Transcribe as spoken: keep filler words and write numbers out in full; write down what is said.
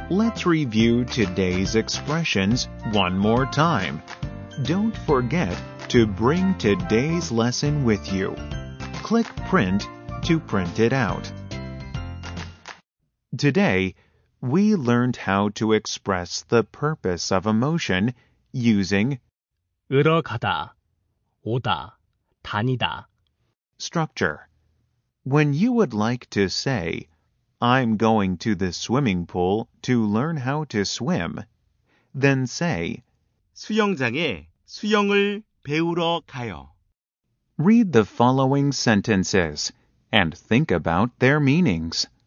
Let's review today's expressions one more time. Don't forget to bring today's lesson with you. Click Print to print it out. Today, we learned how to express the purpose of a motion using 으러가다, 오다, 다니다. structure. When you would like to say, I'm going to the swimming pool to learn how to swim, then say, 수영장에 수영을 배우러 가요. read the following sentences and think about their meanings.